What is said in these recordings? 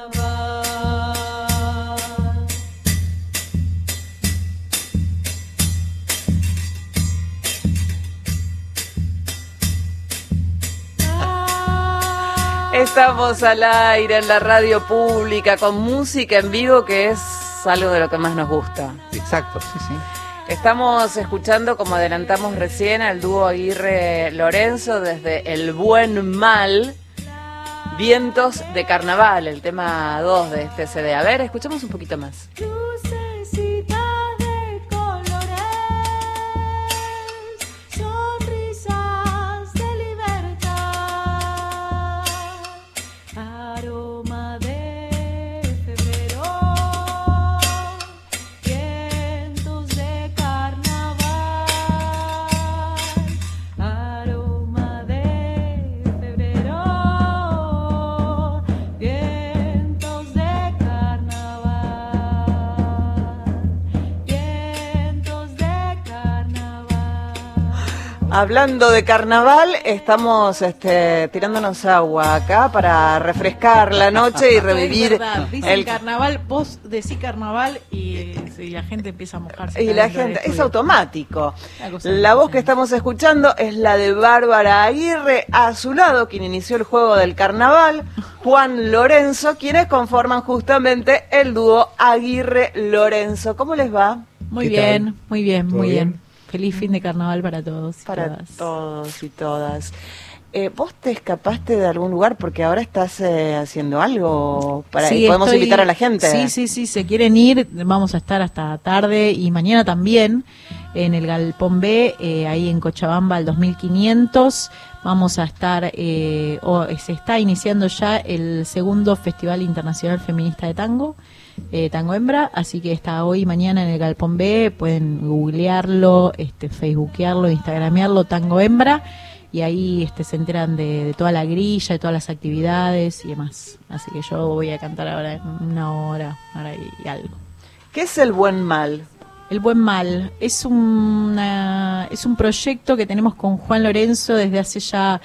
Estamos al aire en la radio pública con música en vivo, que es algo de lo que más nos gusta. Exacto, sí, sí. Estamos escuchando, como adelantamos recién, al dúo Aguirre Lorenzo desde El Buen Mal, Vientos de Carnaval, el tema 2 de este CD. A ver, escuchamos un poquito más. Hablando de carnaval, estamos tirándonos agua acá para refrescar la noche y revivir. Es verdad. Dicen carnaval, vos decís carnaval y la gente empieza a mojarse. Y la gente, es automático. La voz que estamos escuchando es la de Bárbara Aguirre. A su lado, quien inició el juego del carnaval, Juan Lorenzo, quienes conforman justamente el dúo Aguirre Lorenzo. ¿Cómo les va? Muy bien, muy bien, muy bien. Feliz fin de carnaval para todos y para todas. Todos y todas. ¿Vos te escapaste de algún lugar porque ahora estás haciendo algo? Y podemos invitar a la gente. Sí, se quieren ir, vamos a estar hasta tarde y mañana también en el Galpón B, ahí en Cochabamba, al 2500. Vamos a estar, se está iniciando ya el segundo Festival Internacional Feminista de Tango. Tango Hembra, así que está hoy y mañana en el Galpón B, pueden googlearlo, facebookearlo, instagramearlo, Tango Hembra, y ahí se enteran de toda la grilla, de todas las actividades y demás. Así que yo voy a cantar ahora en una hora y algo. ¿Qué es El Buen Mal? El Buen Mal es un proyecto que tenemos con Juan Lorenzo desde hace ya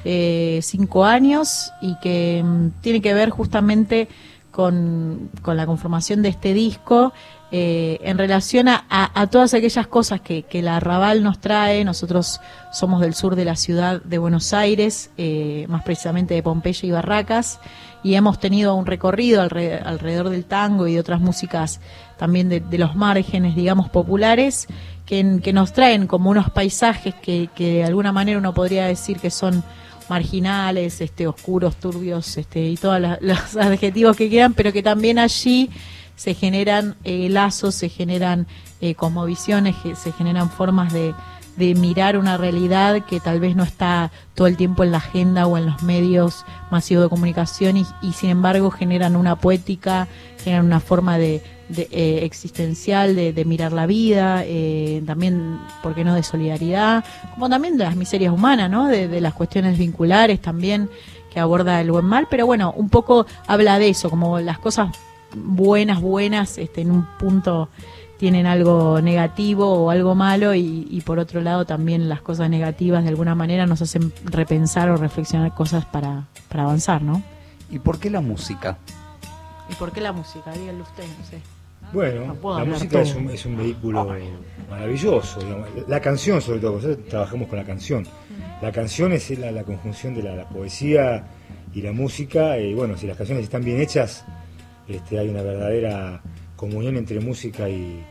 5 años y que tiene que ver justamente con la conformación de este disco en relación a todas aquellas cosas que la Arrabal nos trae. Nosotros somos del sur de la ciudad de Buenos Aires, más precisamente de Pompeya y Barracas, y hemos tenido un recorrido alrededor del tango y de otras músicas también de los márgenes, digamos, populares, que nos traen como unos paisajes que de alguna manera uno podría decir que son marginales, oscuros, turbios, y todos los adjetivos que quieran, pero que también allí se generan lazos, se generan cosmovisiones, se generan formas de mirar una realidad que tal vez no está todo el tiempo en la agenda o en los medios masivos de comunicación y sin embargo generan una poética, generan una forma de existencial de mirar la vida, también, ¿por qué no?, de solidaridad, como también de las miserias humanas, ¿no?, de las cuestiones vinculares también que aborda El Buen Mal, pero bueno, un poco habla de eso, como las cosas buenas, en un punto tienen algo negativo o algo malo y por otro lado también las cosas negativas de alguna manera nos hacen repensar o reflexionar cosas para avanzar, ¿no? ¿Y por qué la música? ¿Y por qué la música? Díganlo ustedes, no sé. Bueno, la música es un vehículo maravilloso, digamos. La canción, sobre todo, nosotros trabajamos con la canción. La canción es la conjunción de la poesía y la música, y bueno, si las canciones están bien hechas, hay una verdadera comunión entre música y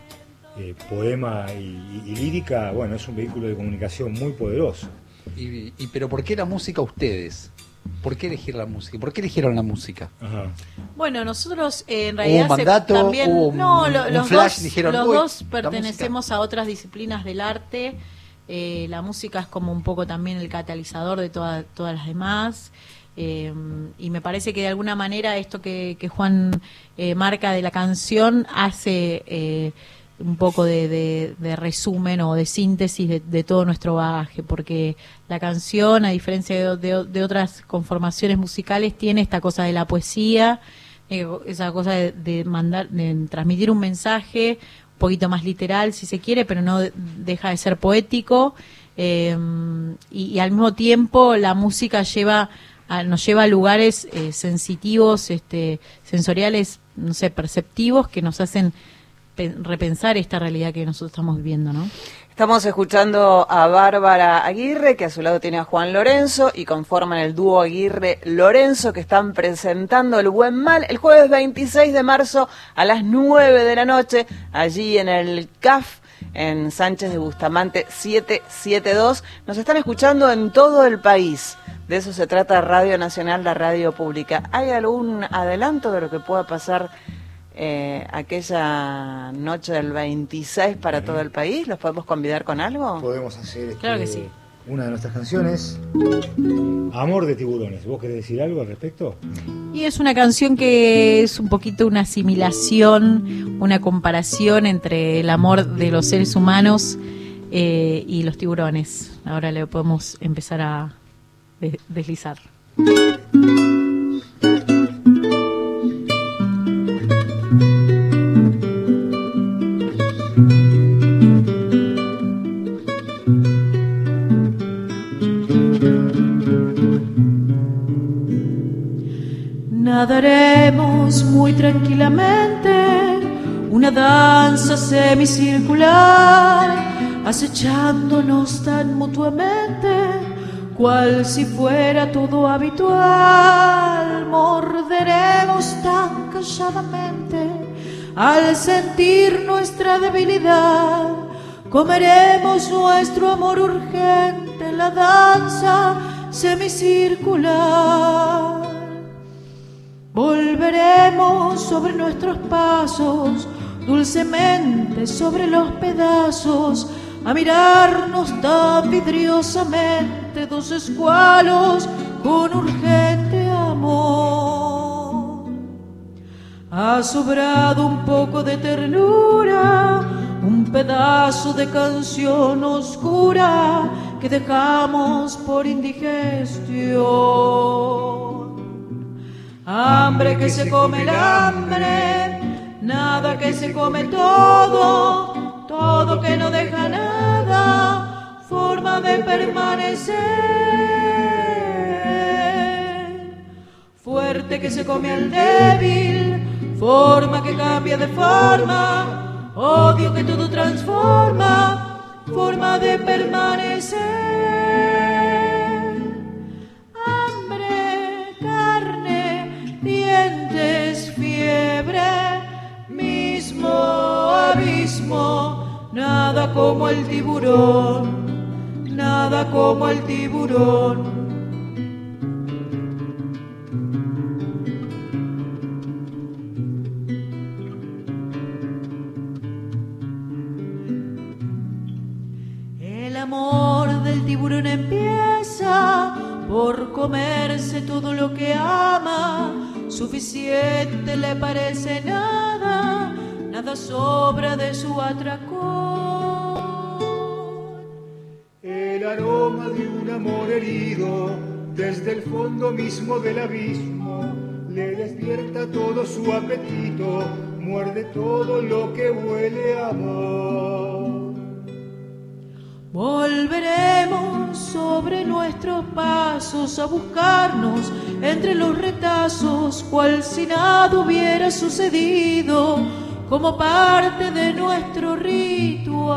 poema y lírica. Bueno, es un vehículo de comunicación muy poderoso. Pero ¿por qué la música ustedes? ¿Por qué elegir la música? ¿Por qué eligieron la música? Ajá. Bueno, nosotros en realidad ¿Hubo un mandato? también ¿Hubo un flash? Dijeron, los dos pertenecemos a otras disciplinas del arte. La música es como un poco también el catalizador de todas las demás. Y me parece que de alguna manera esto que Juan marca de la canción hace un poco de resumen o de síntesis de todo nuestro bagaje, porque la canción, a diferencia de otras conformaciones musicales, tiene esta cosa de la poesía, esa cosa de transmitir un mensaje un poquito más literal, si se quiere, pero no deja de ser poético, y al mismo tiempo la música lleva nos lleva a lugares sensitivos, sensoriales, no sé, perceptivos, que nos hacen repensar esta realidad que nosotros estamos viviendo, ¿no? Estamos escuchando a Bárbara Aguirre, que a su lado tiene a Juan Lorenzo, y conforman el dúo Aguirre-Lorenzo, que están presentando El Buen Mal el jueves 26 de marzo a las 9 de la noche, allí en el CAF, en Sánchez de Bustamante 772. Nos están escuchando en todo el país. De eso se trata Radio Nacional, la radio pública. ¿Hay algún adelanto de lo que pueda pasar aquella noche del 26 para todo el país? ¿Los podemos convidar con algo? Podemos hacer claro que sí. Una de nuestras canciones, Amor de Tiburones. ¿Vos querés decir algo al respecto? Y es una canción que es un poquito una asimilación, una comparación entre el amor de los seres humanos y los tiburones. Ahora le podemos empezar a deslizar. Nadaremos muy tranquilamente, una danza semicircular, acechándonos tan mutuamente, cual si fuera todo habitual. Morderemos tan calladamente al sentir nuestra debilidad, comeremos nuestro amor urgente en la danza semicircular. Volveremos sobre nuestros pasos, dulcemente sobre los pedazos, a mirarnos tan vidriosamente, dos escualos con urgente amor. Ha sobrado un poco de ternura, un pedazo de canción oscura que dejamos por indigestión. Hambre que se come el hambre, nada que se come todo, todo que no deja nada, forma de permanecer. Fuerte que se come al débil, forma que cambia de forma, odio que todo transforma, forma de permanecer. Fiebre, mismo abismo, nada como el tiburón, nada como el tiburón. El amor del tiburón empieza por comerse todo lo que ama. Suficiente le parece nada, nada sobra de su atracón. El aroma de un amor herido, desde el fondo mismo del abismo, le despierta todo su apetito, muerde todo lo que huele a amor. Volveremos sobre nuestros pasos a buscarnos entre los retazos, cual si nada hubiera sucedido, como parte de nuestro ritual.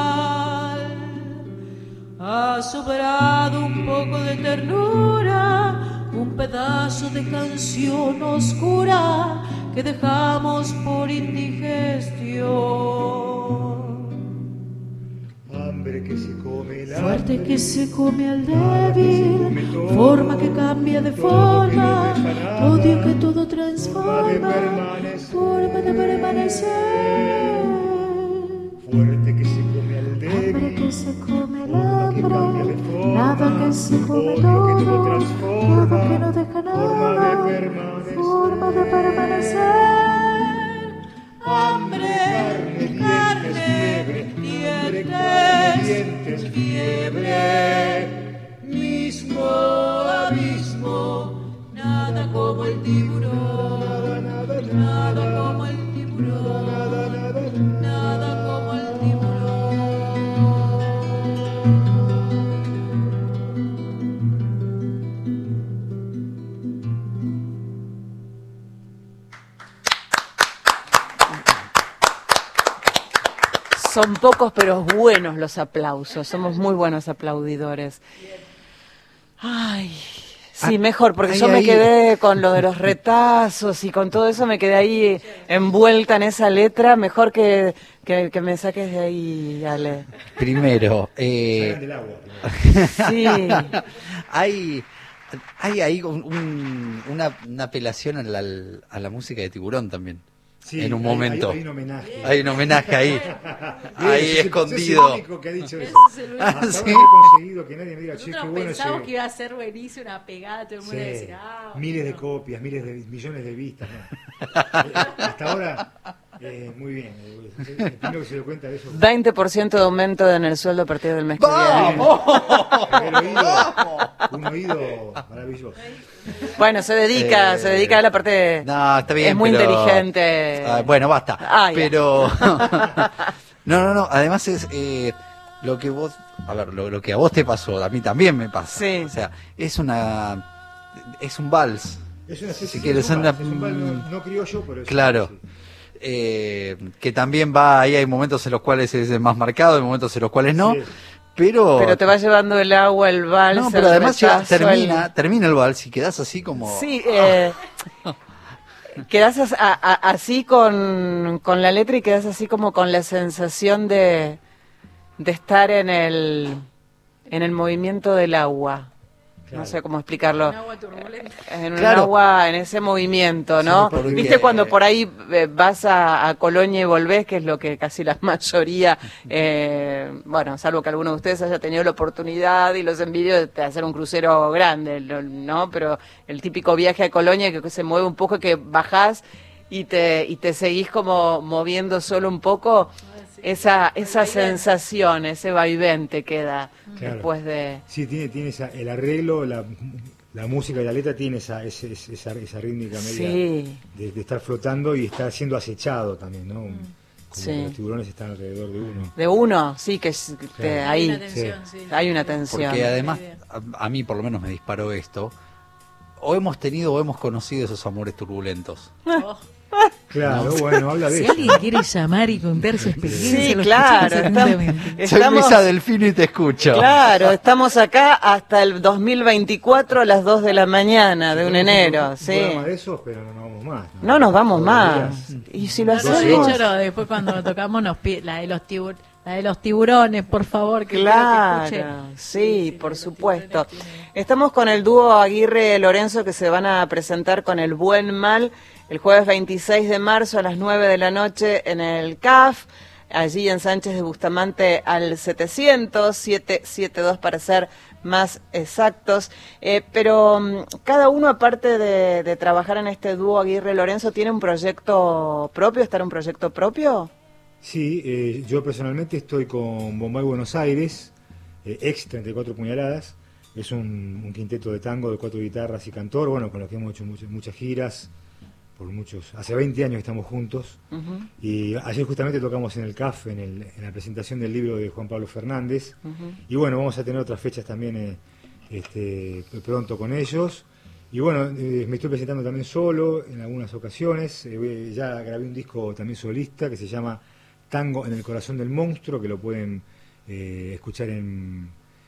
Ha sobrado un poco de ternura, un pedazo de canción oscura que dejamos por indigestión. Hambre que se come el Fuerte hambre, que se come al débil, forma que cambia de forma, odio que todo transforma, forma de permanecer. Fuerte que se come al débil, Hambre que se come el forma que cambia hambre, de forma, nada que se come odio que todo, todo transforma, todo que no deja forma nada, de permanecer. forma de permanecer. Hambre, carne, dientes, fiebre, mismo abismo, nada como el tiburón, nada como el tiburón, nada como el tiburón. Son pocos pero buenos los aplausos, somos muy buenos aplaudidores. Ay, sí, mejor, porque yo me quedé con lo de los retazos y con todo eso, me quedé ahí envuelta en esa letra. Mejor que me saques de ahí, Ale. Primero, del agua. Sí. hay ahí una apelación a la música de Tiburón también. Sí, en un momento. Hay un homenaje. Hay un homenaje ahí. Ahí Sos escondido. el único que ha dicho eso. Hasta ahora ¿Sí? no he conseguido que nadie me diga, che, qué Nosotros bueno pensamos ese... que iba a ser buenísimo, una pegada, todo el mundo iba a decir, miles de copias, millones de vistas. ¿No? Hasta ahora, muy bien. El primero que se dio cuenta de eso. 20% de aumento en el sueldo a partir del mes que viene. Un oído maravilloso. Bueno, se dedica a la parte. No, está bien. Es muy pero- inteligente. Bueno, basta. Ah, ya. Pero. No. Además es lo que vos. A ver, lo que a vos te pasó, a mí también me pasa. Sí. O sea, es un vals. Es una Si quieres, es un anda- vals, es un vals no criollo, pero es Claro. sí. Que también va, ahí hay momentos en los cuales es más marcado, hay momentos en los cuales no. Sí. Pero te va llevando el agua, el vals. No, pero el además ya retazo, termina el vals y quedás así como. Sí, quedás así con la letra y quedás así como con la sensación de estar en el movimiento del agua. Claro. No sé cómo explicarlo. un agua turbulenta. En un Claro. agua, en ese movimiento, ¿no? Sí, porque- ¿Viste cuando por ahí vas a Colonia y volvés, que es lo que casi la mayoría, bueno, salvo que alguno de ustedes haya tenido la oportunidad y los envidio de hacer un crucero grande, ¿no? Pero el típico viaje a Colonia que se mueve un poco, que bajás y te seguís como moviendo solo un poco, esa sensación, ese vaivén te queda Claro. después de... Sí, tiene el arreglo, la música y la letra tiene esa rítmica media Sí. de estar flotando y estar siendo acechado también, ¿no? Como Sí. que los tiburones están alrededor de uno. De uno, sí, que Claro. ahí Hay una tensión, sí. hay una tensión. Porque además, a mí por lo menos me disparó esto. O hemos tenido o hemos conocido esos amores turbulentos. Oh. Claro, bueno, habla de Si eso. alguien quiere llamar y contar su experiencia, Sí, lo claro, escuchamos atentamente. Soy Luisa Delfino y te escucho. Claro, estamos acá hasta el 2024 a las 2 de la mañana de un enero, Un sí. programa de esos, pero no vamos más. No nos vamos Todos más. los días. Y si lo De hacemos... hecho, no, después cuando tocamos nos pide la de los tiburones, por favor, que quiero que Claro, escuche. sí, por los supuesto. tiburones tienen- Estamos con el dúo Aguirre-Lorenzo que se van a presentar con El Buen Mal el jueves 26 de marzo a las 9 de la noche en el CAF, allí en Sánchez de Bustamante al 772 para ser más exactos. Pero cada uno, aparte de trabajar en este dúo Aguirre-Lorenzo, ¿tiene un proyecto propio? ¿Está en un proyecto propio? Sí, yo personalmente estoy con Bombay Buenos Aires, ex 34 puñaladas. Es un quinteto de tango de 4 guitarras y cantor, bueno, con los que hemos hecho muchas giras. Hace 20 años que estamos juntos. Ujú, Y ayer justamente tocamos en el CAF, en la presentación del libro de Juan Pablo Fernández. ujú. Y bueno, vamos a tener otras fechas también pronto con ellos. Y bueno, me estoy presentando también solo en algunas ocasiones. Ya grabé un disco también solista que se llama Tango en el Corazón del Monstruo, que lo pueden escuchar en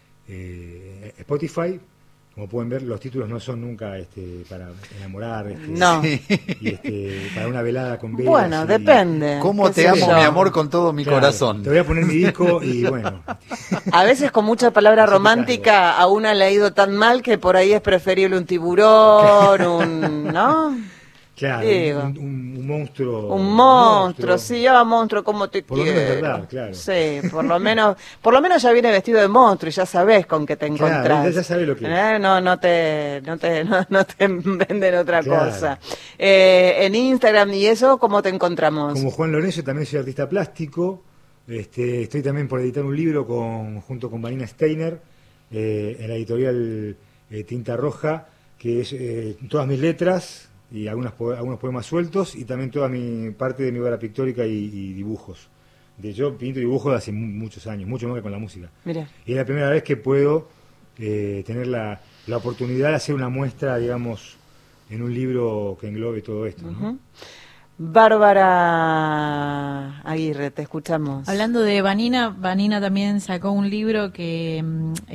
Spotify. Como pueden ver, los títulos no son nunca para enamorar, No. y para una velada con velas. Bueno, y- depende. ¿Cómo qué te sé amo, yo. mi amor, con todo mi Claro, corazón? Te voy a poner mi disco y bueno. A veces con mucha palabra Así que romántica a una le ha ido tan mal que por ahí es preferible un tiburón, ¿no? Claro, Digo. un monstruo. Un monstruo, sí, ya monstruo, ¿cómo te Por lo quiero? menos es verdad, claro. Sí, por lo menos ya viene vestido de monstruo y ya sabes con qué te Claro, encontrás. ya sabes lo que es. No te venden otra Claro. cosa. En Instagram y eso, ¿cómo te encontramos? Como Juan Lorenzo, también soy artista plástico. Estoy también por editar un libro junto con Marina Steiner en la editorial Tinta Roja, que es todas mis letras y algunos poemas sueltos y también toda mi parte de mi obra pictórica y dibujos. Yo pinto y dibujo hace muchos años, mucho más que con la música. Mira. Y es la primera vez que puedo tener la oportunidad de hacer una muestra, digamos, en un libro que englobe todo esto, ¿no? Ujú. Bárbara Aguirre, te escuchamos. Hablando de Vanina también sacó un libro que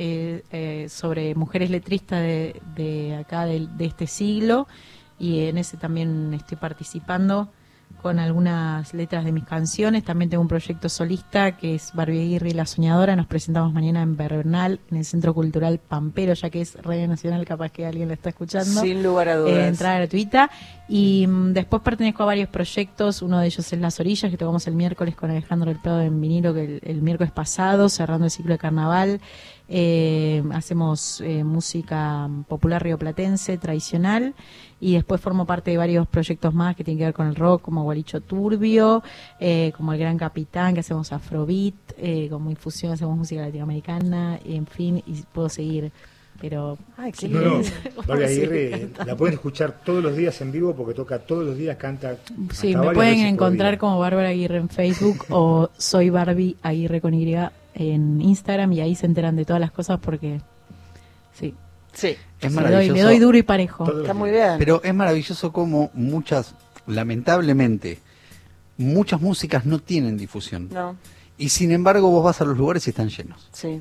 sobre mujeres letristas de acá, de este siglo, y en ese también estoy participando con algunas letras de mis canciones. También tengo un proyecto solista que es Barbie Aguirre y la Soñadora. Nos presentamos mañana en Bernal, en el Centro Cultural Pampero, ya que es Radio Nacional, capaz que alguien lo está escuchando. Sin lugar a dudas. Entrada gratuita. Y después pertenezco a varios proyectos. Uno de ellos es Las Orillas, que tocamos el miércoles con Alejandro del Prado en vinilo, que el miércoles pasado, cerrando el ciclo de carnaval. Hacemos música popular rioplatense, tradicional, y después formo parte de varios proyectos más que tienen que ver con el rock, como Gualicho Turbio, como El Gran Capitán, que hacemos afrobeat, como Infusión hacemos música latinoamericana, en fin, y puedo seguir. Pero qué no, Barbie Aguirre la pueden escuchar todos los días en vivo porque toca todos los días, canta. Sí, me pueden encontrar como Bárbara Aguirre en Facebook o soy Barbie Aguirre con Y en Instagram, y ahí se enteran de todas las cosas porque sí, es maravilloso. Le doy duro y parejo. Está muy bien. Pero es maravilloso como lamentablemente, muchas músicas no tienen difusión. No. Y sin embargo vos vas a los lugares y están llenos. Sí.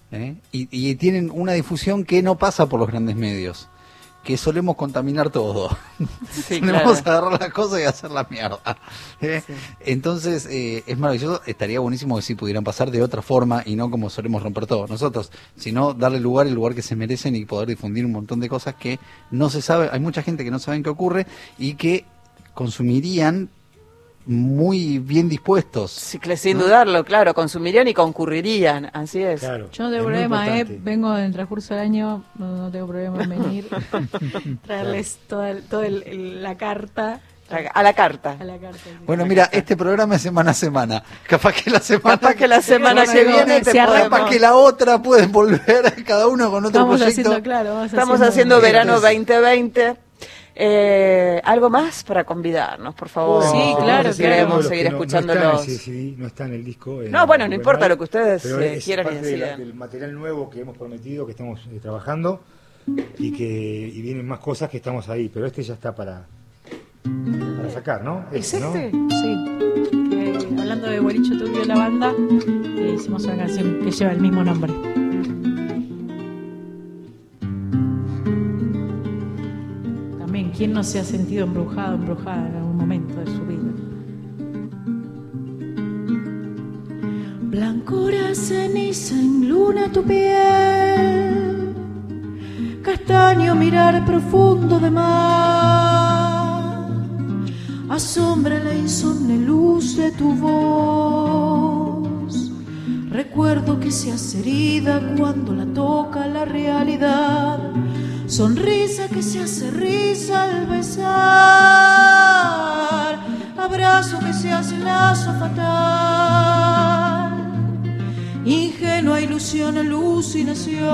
Y tienen una difusión que no pasa por los grandes medios, que solemos contaminar todo. Sí, solemos claro. agarrar las cosas y hacer la mierda. Sí. Entonces es maravilloso. Estaría buenísimo que sí pudieran pasar de otra forma y no como solemos romper todo nosotros, sino darle el lugar que se merecen y poder difundir un montón de cosas que no se sabe. Hay mucha gente que no sabe qué ocurre y que consumirían muy bien dispuestos. Sí, sin dudarlo, claro, consumirían y concurrirían, así es. Claro, Yo no tengo problema, vengo en el transcurso del año, no tengo problema en venir, traerles toda la carta. A la carta. A la carta, sí. Bueno, mira, este programa es semana a semana. Capaz que la semana que viene se arranca. capaz que la otra pueden volver cada uno con otro Estamos proyecto. Estamos haciendo verano 2020. ¿Algo más para convidarnos, por favor? Sí, claro, queremos seguir escuchándolos. No está en el disco. No, bueno, no importa lo que ustedes quieran y decidan. decidan. Del material nuevo que hemos prometido, que estamos trabajando, y vienen más cosas que estamos ahí, pero este ya está para sacar, ¿no? ¿Es ¿no? este? Sí. Hablando de Gualicho Turbio, la banda, hicimos una canción que lleva el mismo nombre. También, ¿quién no se ha sentido embrujada en algún momento de su vida? Blancura ceniza en luna tu piel, castaño mirar profundo de mar, asombra la insomne luz de tu voz. Recuerdo que se hace herida cuando la toca la realidad, sonrisa que se hace risa al besar, abrazo que se hace lazo fatal, ingenua ilusión, alucinación,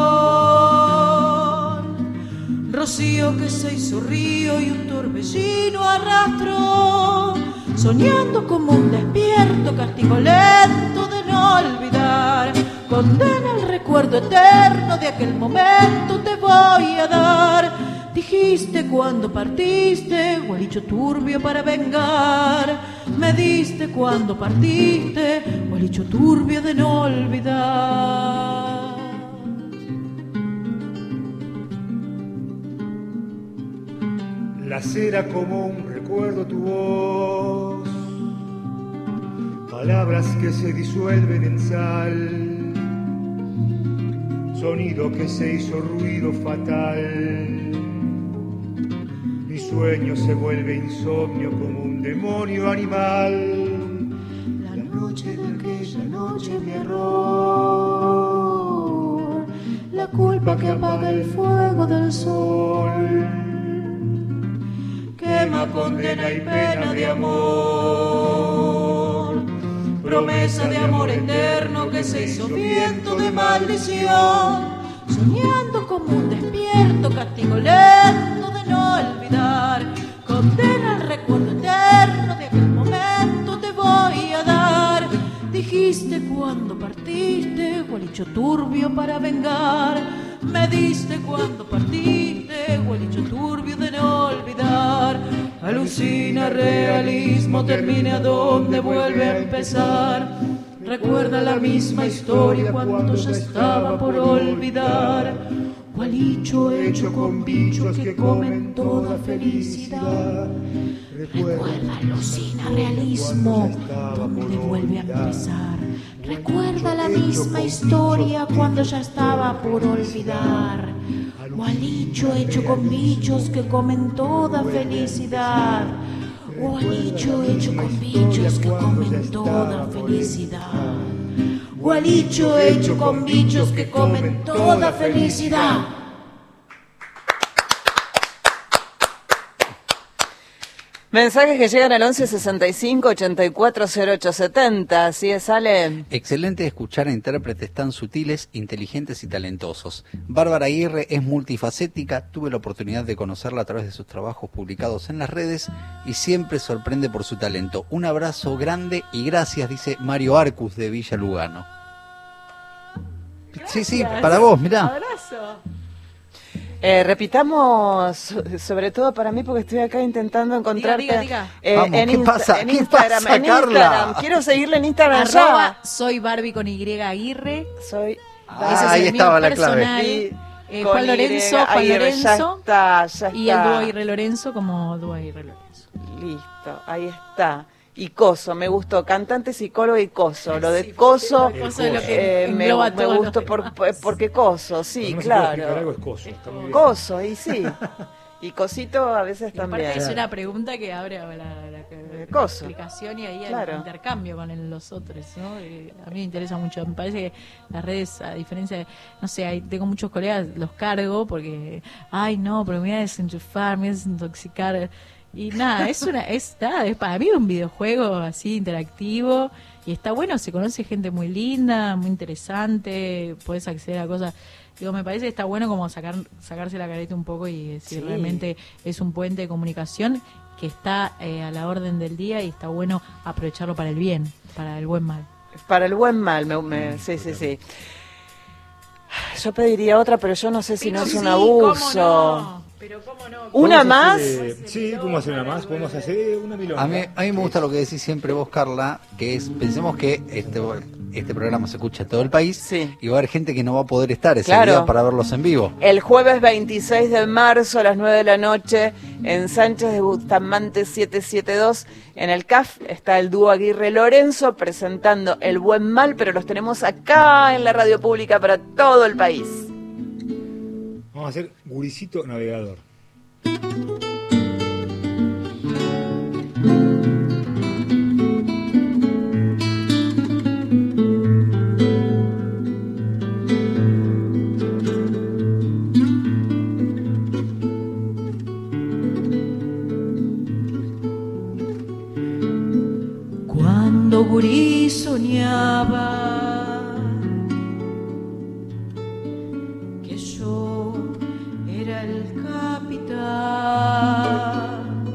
rocío que se hizo río y un torbellino arrastró, soñando como un despierto, castigo lento de no olvidar, condena el recuerdo eterno de aquel momento te voy a dar. Dijiste cuando partiste, Gualicho Turbio para vengar, me diste cuando partiste, Gualicho Turbio de no olvidar. La cera como un recuerdo tu voz, palabras que se disuelven en sal, sonido que se hizo ruido fatal. Mi sueño se vuelve insomnio como un demonio animal. La noche de aquella noche mi error, la culpa que apaga el fuego del sol, quema, condena y pena de amor, promesa de amor eterno que se hizo viento de maldición, soñando como un despierto, castigo lento de no olvidar, condena el recuerdo eterno de aquel momento te voy a dar. Dijiste cuando partiste, Gualicho Turbio para vengar, me diste cuando partiste, Gualicho Turbio de no olvidar. Alucina realismo, termina donde vuelve a empezar. Recuerda la misma historia cuando ya estaba por olvidar. Gualicho hecho con bichos que comen toda felicidad. Recuerda, alucina realismo, donde vuelve a empezar. Recuerda la misma historia cuando ya estaba por olvidar. Gualicho hecho con bichos que comen toda felicidad. Gualicho hecho con bichos que comen toda felicidad. Gualicho hecho con bichos que comen toda felicidad. Mensajes que llegan al 11 65 84 08 70. ¿Así es, Ale? Excelente escuchar a intérpretes tan sutiles, inteligentes y talentosos. Bárbara Aguirre es multifacética, tuve la oportunidad de conocerla a través de sus trabajos publicados en las redes y siempre sorprende por su talento. Un abrazo grande y gracias, dice Mario Arcus de Villa Lugano. Gracias. Sí, para vos, mirá. Abrazo. Repitamos, sobre todo para mí, porque estoy acá intentando encontrarte. Diga. Vamos, ¿qué pasa? En ¿Qué Instagram, pasa, en Carla? Instagram. Quiero seguirle en Instagram. Arroba soy Barbie con Y Aguirre. Soy Ese es ahí el estaba mío la clave. personal. Juan Lorenzo, ya está. y el dúo Aguirre Lorenzo como dúo Aguirre Lorenzo. Listo, ahí está. Y Coso, me gustó, cantante, psicólogo y Coso. Lo de Coso, Coso es lo que me gustó porque Coso, sí, claro. Es Coso, está muy bien. Coso, y sí. Y Cosito a veces Y también. aparte es una pregunta que abre la Coso. explicación y ahí Claro. el intercambio con los otros, ¿no? A mí me interesa mucho. Me parece que las redes, a diferencia de, no sé, tengo muchos colegas, los cargo porque, ay no, pero me voy a desenchufar, me voy a desintoxicar. Y nada, es para mí un videojuego así interactivo y está bueno, se conoce gente muy linda, muy interesante, puedes acceder a cosas. Digo, me parece que está bueno como sacarse la careta un poco y decir, Sí. realmente es un puente de comunicación que está a la orden del día y está bueno aprovecharlo para el bien, para el buen mal. Para el buen mal, sí. Yo pediría otra, pero yo no sé si no es un abuso. ¿Cómo no? Pero cómo no. ¿Una ¿Podemos más? sí, podemos hacer una más. Podemos hacer una milonga. A mí me gusta lo que decís siempre vos, Carla, que es, pensemos que este programa se escucha en todo el país, Sí. y va a haber gente que no va a poder estar ese Claro. día para verlos en vivo. El jueves 26 de marzo a las 9 de la noche en Sánchez de Bustamante 772 en el CAF está el dúo Aguirre Lorenzo presentando El Buen Mal, pero los tenemos acá en la radio pública para todo el país. Vamos a hacer Guricito Navegador. Cuando gurí soñaba que yo era el capitán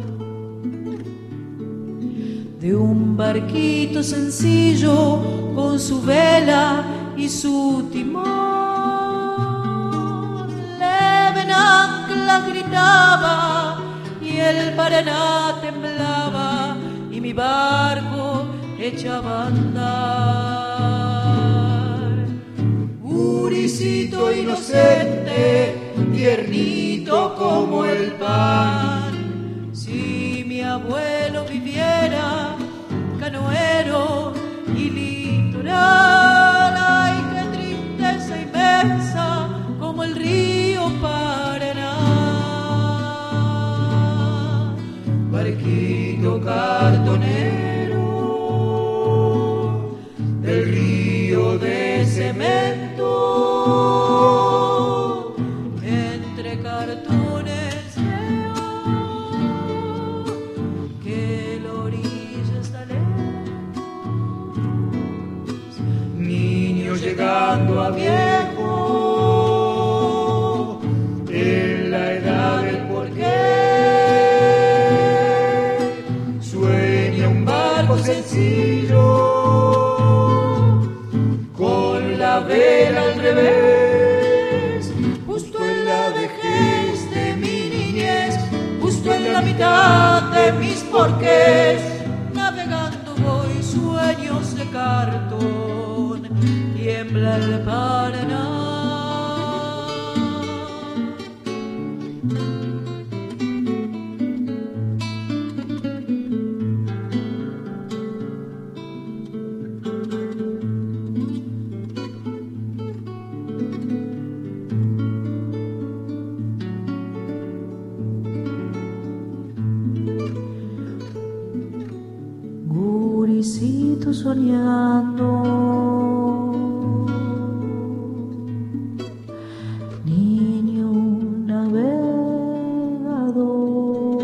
de un barquito sencillo con su vela y su timón. Leve en ancla gritaba y el Paraná temblaba y mi barco echaba a andar. Guricito inocente, tiernito como el pan. Si mi abuelo viviera, canoero y litoral, ay, qué tristeza inmensa como el río Paraná. Barquito cartonero del río de cemento, entre cartones veo que la orilla está lejos, niño llegando a viejo en la edad del porqué, sueña un barco sencillo con la vela al revés, justo en la vejez de mi niñez, justo en la mitad de porqués. Navegando voy, sueños de cartón, tiembla el Paraná. Gurisito soñando, niño navegador,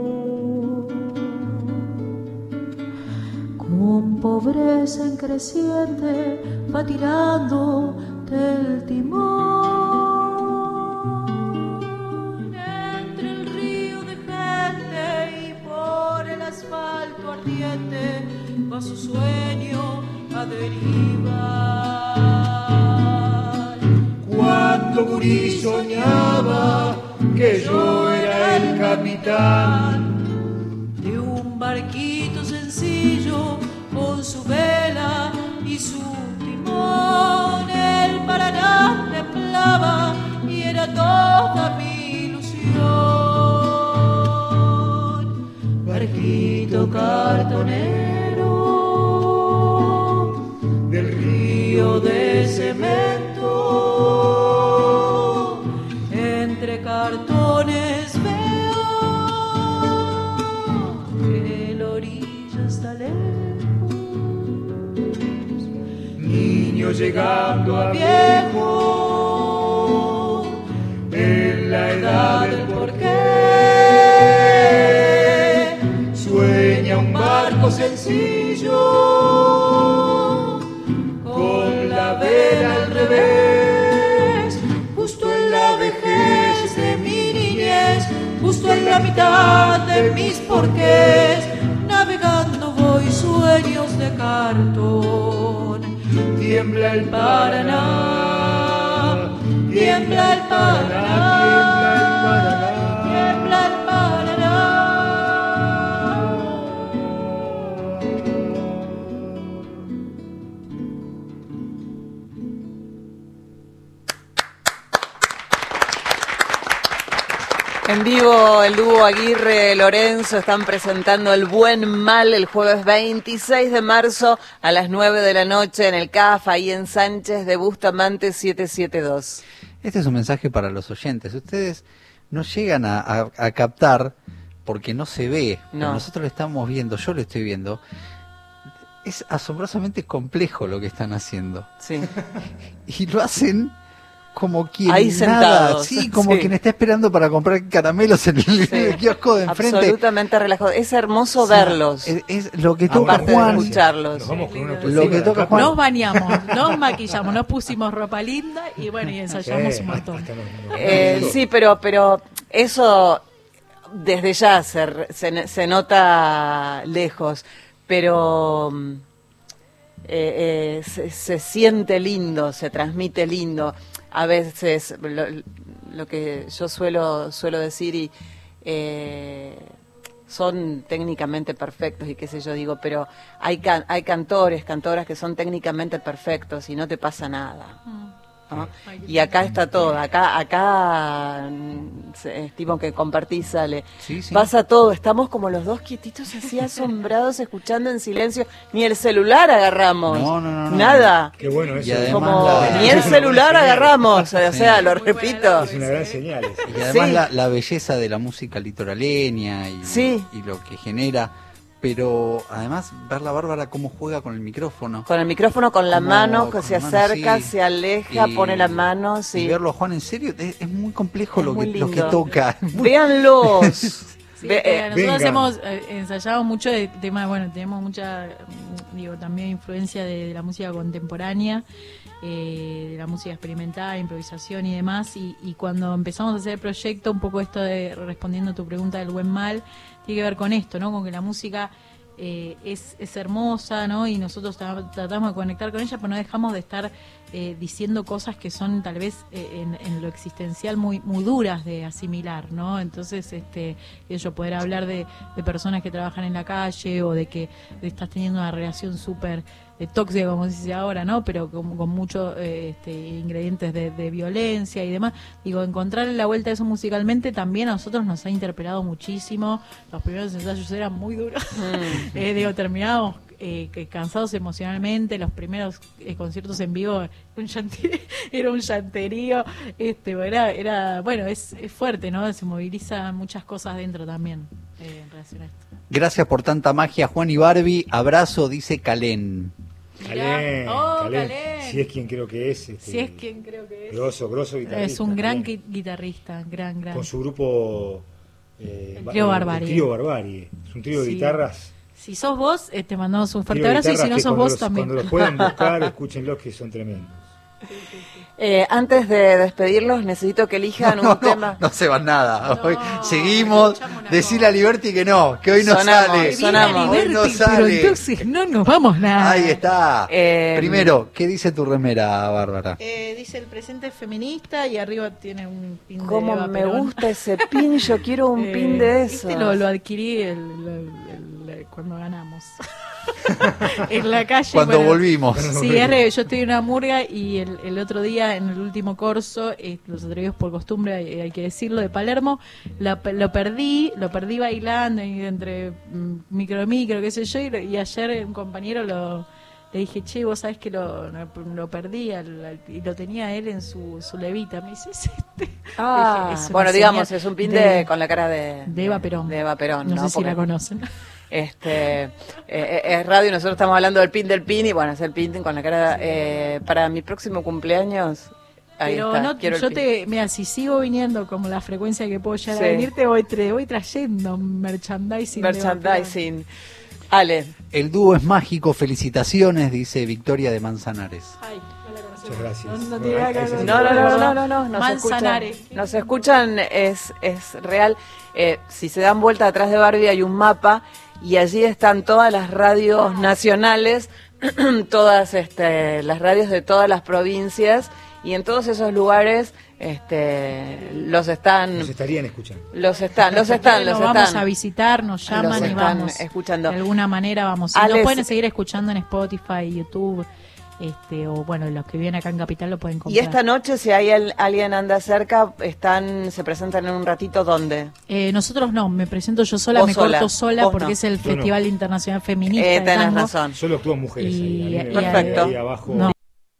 con pobreza en creciente va tirando del timón entre el río de gente y por el asfalto ardiente va su sueño a derivar. Cuando gurí soñaba que yo era el capitán de un barquito sencillo con su vela y su timón, el Paraná temblaba y era toda mi ilusión. Barquito cartonero del río de cemento, entre cartones veo que la orilla está lejos. niño llegando a viejo en la edad del porqué. Sueña un barco sencillo con la vela al revés, justo en la vejez de mi niñez, justo en la mitad de mis porqués. Navegando voy, sueños de cartón. Tiembla el Paraná, tiembla el Paraná, tiembla el Paraná. En vivo, el dúo Aguirre Lorenzo están presentando El Buen Mal el jueves 26 de marzo a las 9 de la noche en el CAF, ahí en Sánchez de Bustamante 772. Este es un mensaje para los oyentes. Ustedes no llegan a captar porque no se ve. No. Pero nosotros lo estamos viendo, yo lo estoy viendo. Es asombrosamente complejo lo que están haciendo. Sí. Y lo hacen como quien Ahí nada, sentados, sí, como sí. quien está esperando para comprar caramelos en el kiosco de enfrente. Absolutamente relajado. Es hermoso O sea, verlos. es lo que toca Aparte de Juan. escucharlos. Nos vamos con una Lo poesía que de toca acá. Juan. Nos bañamos, nos maquillamos, nos pusimos ropa linda y bueno, y ensayamos un montón. Hasta nos- Sí, pero eso desde ya se nota lejos, pero se siente lindo, se transmite lindo. A veces lo que yo suelo decir y son técnicamente perfectos y qué sé yo digo, pero hay cantoras que son técnicamente perfectos y no te pasa nada. ¿No? Y acá está todo, acá estimo que compartís, sale. Sí, sí. Pasa todo, estamos como los dos quietitos así asombrados, escuchando en silencio, ni el celular agarramos. No. Nada. Qué bueno eso. Y además Como la- ni el celular agarramos, o sea, Sí. lo Muy buena repito. Es una gran señal. eso. Y además Sí. la belleza de la música litoraleña y, Sí. y lo que genera. Pero además ver la Bárbara cómo juega con el micrófono. Con el micrófono, con la Como mano, que con se la mano, acerca, sí. se aleja, Y- pone la mano, Y sí. verlo a Juan en serio es muy complejo Es lo muy que lindo. toca. Es muy- Véanlos. Sí, Ve- nosotros venga. ensayamos mucho de temas, bueno, tenemos mucha, también influencia de la música contemporánea, de la música experimental, improvisación y demás, y cuando empezamos a hacer el proyecto, un poco esto de, respondiendo a tu pregunta del buen mal, tiene que ver con esto, ¿no? Con que la música es hermosa, ¿no? Y nosotros tratamos de conectar con ella, pero no dejamos de estar diciendo cosas que son tal vez en lo existencial muy duras de asimilar, ¿no? Entonces, yo poder hablar de personas que trabajan en la calle o de que estás teniendo una relación súper tóxica, como se dice ahora, ¿no? Pero con muchos ingredientes de violencia y demás. Digo, encontrarle la vuelta a eso musicalmente también a nosotros nos ha interpelado muchísimo. Los primeros ensayos eran muy duros. Terminábamos cansados emocionalmente. Los primeros conciertos en vivo era un llanterío. Bueno, es fuerte, ¿no? Se movilizan muchas cosas dentro también en relación a esto. Gracias por tanta magia, Juan y Barbie. Abrazo, dice Calén. Calén. Calén. Si es quien creo que es. Grosso guitarrista. Es un gran guitarrista, gran. Con su grupo Trío Barbarie. Trío Barbarie. Es un trío de guitarras. Si sos vos, te mandamos un fuerte abrazo, y si no sos vos también. Cuando los puedan buscar, escúchenlos, que son tremendos. Antes de despedirlos, necesito que elijan un tema. No se van nada. Hoy seguimos. Decirle a Liberty que hoy no sale. Sonamos. Hoy no sale. Pero entonces no nos vamos nada. Ahí está. Primero, ¿qué dice tu remera, Bárbara? Dice el presente feminista y arriba tiene un pin de ¿Cómo Eva me Perón? gusta ese pin? Yo quiero un pin de esos. Lo adquirí cuando ganamos. En la calle. Cuando volvimos. Sí, yo estoy en una murga y el otro día en el último corso, los atrevidos por costumbre, hay que decirlo, de Palermo, lo perdí bailando entre micro, qué sé yo, y ayer un compañero le dije, che, vos sabés que lo perdí y lo tenía él en su levita. Me dice, es este. Bueno, digamos, es un pin con la cara de Eva Perón. De Eva Perón, no sé si la conocen. Es radio y nosotros estamos hablando del pin y bueno, es el pin con la cara para mi próximo cumpleaños. Ahí pero está, mira, si sigo viniendo como la frecuencia que puedo llegar a venir, te voy trayendo merchandising. Ale. El dúo es mágico, felicitaciones, dice Victoria de Manzanares. Ay, muchas gracias. No. Nos escuchan, es real. Si se dan vuelta atrás de Barbie hay un mapa y allí están todas las radios nacionales, todas las radios de todas las provincias, y en todos esos lugares los estarían escuchando. Los vamos a visitar, nos llaman y vamos escuchando. De alguna manera vamos. Y nos pueden seguir escuchando en Spotify, YouTube, o bueno, los que viven acá en Capital lo pueden comprar. Y esta noche, si hay alguien anda cerca, se presentan en un ratito, ¿dónde? Nosotros no, me presento yo sola, corto sola porque es el Festival Internacional Feminista. Tenés razón. Solo actúan mujeres ahí. Perfecto. Ahí abajo. No.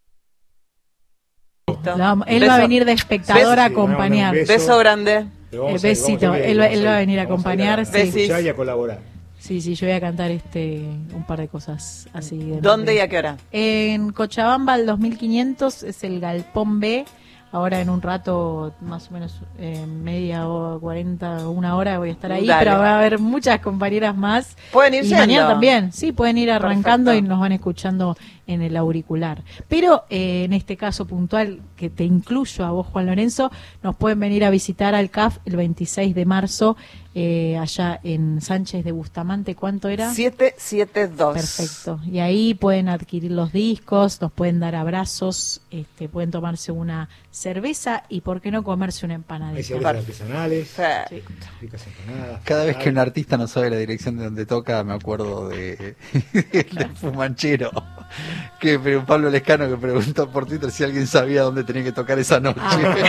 Él va a venir de espectador a acompañar. Beso grande. Besito, él va a venir a acompañar. Y a colaborar. Sí, yo voy a cantar un par de cosas así. ¿Dónde y a qué hora? En Cochabamba, al 2500, es el Galpón B. Ahora en un rato, más o menos media o 40, una hora voy a estar ahí, pero va a haber muchas compañeras más. Pueden ir y yendo. Mañana también, sí, pueden ir arrancando. Perfecto. Y nos van escuchando en el auricular. Pero en este caso puntual, que te incluyo a vos, Juan Lorenzo, nos pueden venir a visitar al CAF el 26 de marzo, allá en Sánchez de Bustamante. ¿Cuánto era? 772. Perfecto. Y ahí pueden adquirir los discos, nos pueden dar abrazos, pueden tomarse una cerveza y por qué no comerse una empanadita. Hay cervezas artesanales, Sí. ricas empanadas. Cada vez que un artista no sabe la dirección de donde toca, me acuerdo de Fumanchero, Pablo Lescano, que preguntó por Twitter si alguien sabía dónde tenía que tocar esa noche.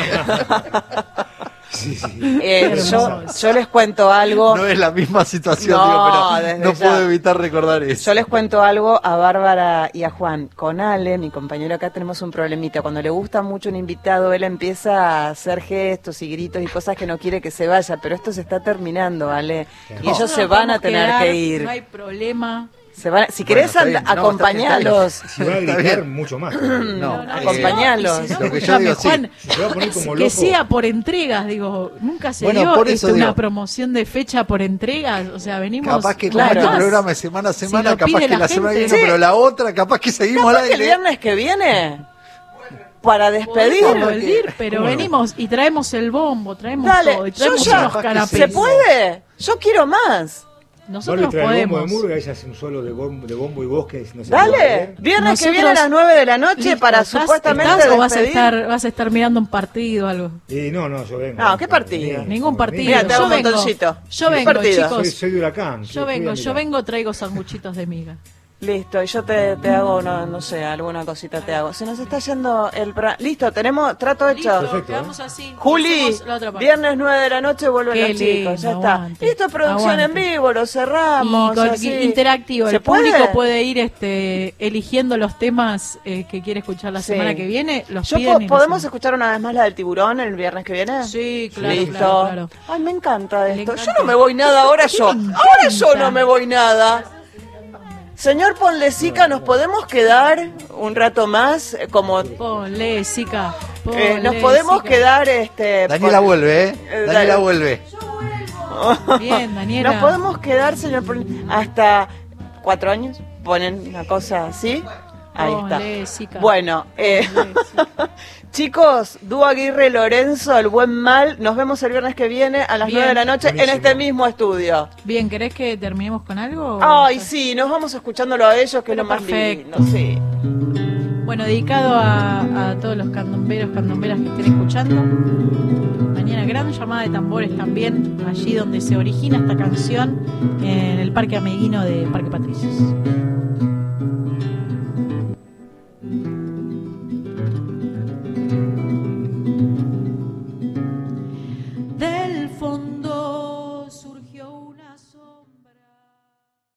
Sí. Yo les cuento algo. No es la misma situación, No, no puedo evitar recordar eso. Yo les cuento algo a Bárbara y a Juan. Con Ale, mi compañero acá, tenemos un problemita. Cuando le gusta mucho un invitado, él empieza a hacer gestos y gritos y cosas que no quiere que se vaya. Pero esto se está terminando, Ale. Y ellos se van a tener que ir. No hay problema. Si querés, acompañalos. Si va a gritar, mucho más. Acompañalos. Lo que yo digo, Juan, Si se va a poner como que loco. sea por entregas, digo, nunca se dio por eso una digo. promoción de fecha por entregas, o sea, venimos. Capaz que claro. este programa de semana a semana, Si lo capaz pide que la la semana que gente. viene, pero la otra, capaz que seguimos al Capaz que el aire. viernes que viene, para despedir. Podemos volver, pero ¿Cómo no? venimos y traemos el bombo, traemos Dale, todo, y yo traemos ya. unos canapés. ¿Se puede? Yo quiero más. Nosotros trae el bombo de podemos. Murga, ella hace un solo de bombo y voz que no sé. Dale, viernes que viene a las 9 de la noche Listo, para ¿estás supuestamente o vas a despedir? vas a estar mirando un partido o algo? No, yo vengo. No, ¿qué partido? Ningún partido. Mira, te hago un Yo vengo. montoncito. Yo ¿Qué vengo, partido? chicos. Soy de Huracán. Yo vengo, traigo sanguchitos de miga. Listo, y yo te hago, no sé, alguna cosita te hago. Se nos está yendo el... Listo, tenemos trato hecho. Listo, Perfecto, quedamos así. Juli, Hacemos la otra parte. viernes 9 de la noche vuelven Qué los chicos, ya lindo, está. aguante, Listo, producción aguante. en vivo, lo cerramos. Y así. interactivo, ¿Se el público puede? puede ir eligiendo los temas que quiere escuchar la Sí. semana que viene. Los Yo piden y los ¿Podemos hacemos. escuchar una vez más la del tiburón el viernes que viene? Sí, claro, Listo. claro. Ay, me encanta Le esto. encanta. Yo no me voy nada ahora yo. Ahora yo no me voy nada. Señor Ponlecica, ¿nos podemos quedar un rato más? Como Ponle, Sica. nos podemos quedar Daniela vuelve, ¿eh? Daniela dale. vuelve. Bien, Daniela. ¿Nos podemos quedar, señor hasta 4 años? ¿Ponen una cosa así? Ahí Ponle, está. Sica. Bueno, Ponle, Sica. chicos, Dúo Aguirre Lorenzo, el buen mal. Nos vemos el viernes que viene a las Bien. 9 de la noche en Buenísimo. este mismo estudio. Bien, ¿querés que terminemos con algo? Ay, sí, nos vamos escuchándolo a ellos, que es lo más Perfecto. lindo, sí. Bueno, dedicado a todos los candomberos, candomberas que estén escuchando. Mañana gran llamada de tambores también, allí donde se origina esta canción, en el Parque Ameguino de Parque Patricios.